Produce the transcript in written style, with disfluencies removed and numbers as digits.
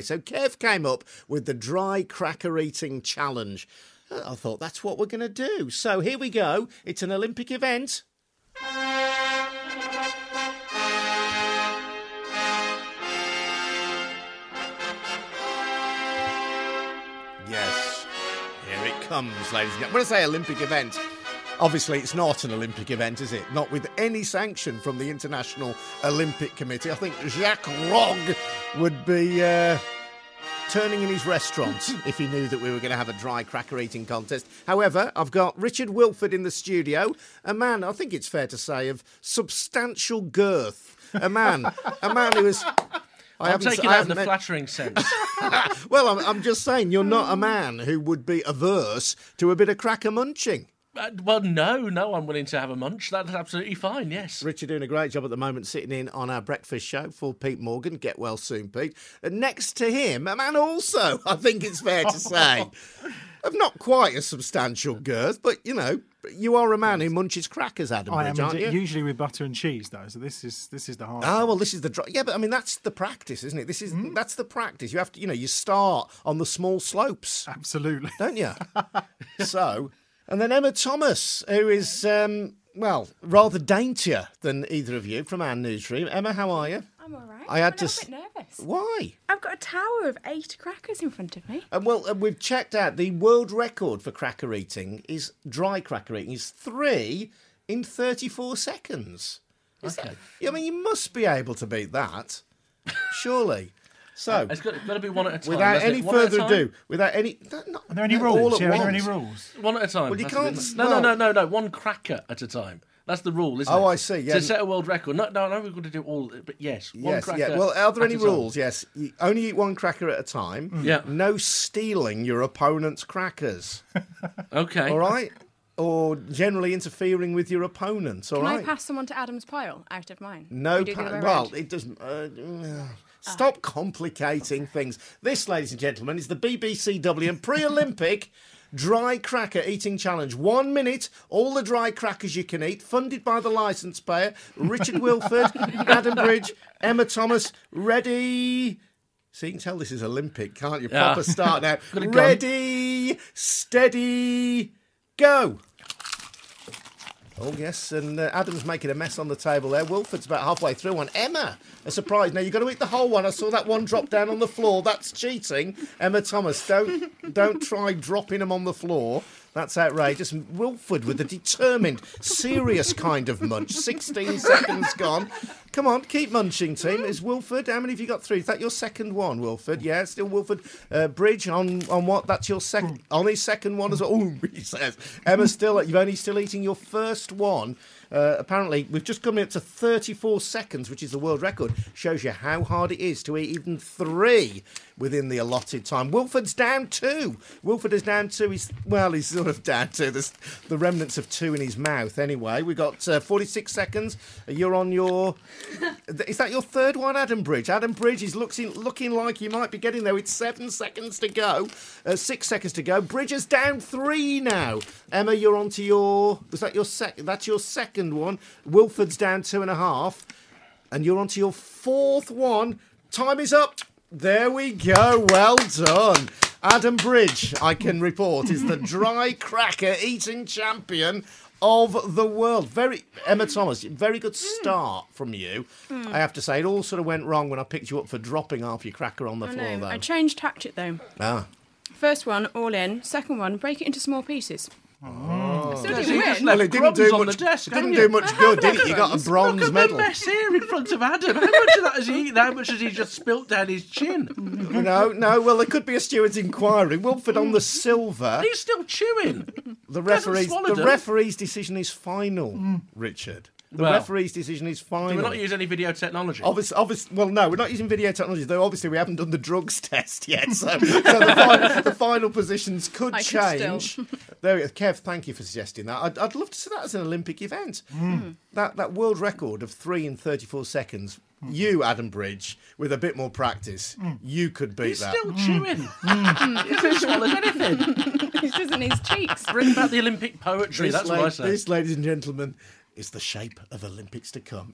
So Kev came up with the dry cracker eating challenge. I thought that's what we're going to do. So here we go. It's an Olympic event. Yes, here it comes, ladies and gentlemen. When I say Olympic event, obviously it's not an Olympic event, is it? Not with any sanction from the International Olympic Committee. I think Jacques Rogge would be turning in his restaurant if he knew that we were going to have a dry cracker eating contest. However, I've got Richard Wilford in the studio, a man, I think it's fair to say, of substantial girth. A man who is... I'm taking that in the flattering sense. Well, I'm just saying, you're not a man who would be averse to a bit of cracker munching. Well, no, I'm willing to have a munch. That's absolutely fine, yes. Richard doing a great job at the moment sitting in on our breakfast show for Pete Morgan. Get well soon, Pete. And next to him, a man also, I think it's fair to say, of not quite a substantial girth, but, you know, you are a man who munches crackers, Adam Bridge, aren't you? Usually with butter and cheese, though, so this is the hard Oh, well, this is the... Yeah, but, I mean, that's the practice, isn't it? That's the practice. You have to, you start on the small slopes. Absolutely. Don't you? So... And then Emma Thomas, who is, rather daintier than either of you from our newsroom. Emma, how are you? I'm all right. I'm a bit nervous. Why? I've got a tower of 8 crackers in front of me. We've checked out the world record for cracker eating is dry cracker eating is 3 in 34 seconds. Okay. I mean, you must be able to beat that, surely. So it's got to be one at a time. Without any further ado, without any... Are there any rules? Are there any rules? One at a time. Well, you can't... No. One cracker at a time. That's the rule, isn't it? Oh, I see. Yeah. To set a world record. No, we're going to do all... But yes, one cracker. Yeah. Well, are there any rules? Yes. You only eat one cracker at a time. Yeah. No stealing your opponent's crackers. Okay. All right? Or generally interfering with your opponent, all right? Can I pass someone to Adam's pile out of mine? No, it doesn't... Stop complicating things. This, ladies and gentlemen, is the BBC and pre-Olympic dry cracker eating challenge. 1 minute, all the dry crackers you can eat, funded by the licence payer, Richard Wilford, Adam Bridge, Emma Thomas. Ready... So you can tell this is Olympic, can't you? Proper start now. Ready, steady, go. Oh, yes, and Adam's making a mess on the table there. Wilford's about halfway through one. Emma, a surprise. Now, you've got to eat the whole one. I saw that one drop down on the floor. That's cheating. Emma Thomas, don't try dropping them on the floor. That's outrageous. And Wilford with a determined, serious kind of munch. 16 seconds gone. Come on, keep munching, team. Is Wilford, how many have you got through? Is that your second one, Wilford? Yeah, still Wilford. Bridge, on what? That's your second... On his second one as well. Oh, he says. Emma, still eating your first one. Apparently, we've just come up to 34 seconds, which is the world record. Shows you how hard it is to eat even 3 within the allotted time. Wilford's down 2. Wilford is down 2. He's sort of down 2. There's the remnants of 2 in his mouth anyway. We've got 46 seconds. You're on your... Is that your third one, Adam Bridge? Adam Bridge is looking like you might be getting there with 7 seconds to go. 6 seconds to go. Bridge is down 3 now. Emma, you're on to your... Was that your second? That's your second one. Wilford's down 2.5. And you're on to your 4th one. Time is up. There we go. Well done. Adam Bridge, I can report, is the dry cracker eating champion of the world. Emma Thomas, very good start from you. I have to say, it all sort of went wrong when I picked you up for dropping half your cracker on the floor, though. I changed tactic, though. First one, all in. Second one, break it into small pieces. Still didn't win. Well, it didn't do much. Desk, it didn't do much good, did it? You got a bronze Look at medal. the mess here in front of Adam. How much of that has he eaten? How much has he just spilt down his chin? No. Well, there could be a steward's inquiry. Wilford on the silver. He's still chewing. The referee's decision is final, Richard. The referee's decision is final. Do we not use any video technology? Well, no, we're not using video technology, though obviously we haven't done the drugs test yet, so the final positions could change. There we go. Kev, thank you for suggesting that. I'd love to see that as an Olympic event. That world record of 3 in 34 seconds, you, Adam Bridge, with a bit more practice, you could beat that. He's still chewing. He hasn't swallowed anything. He's just in his cheeks. Bring back the Olympic poetry, that's what I say. This, ladies and gentlemen, is the shape of Olympics to come.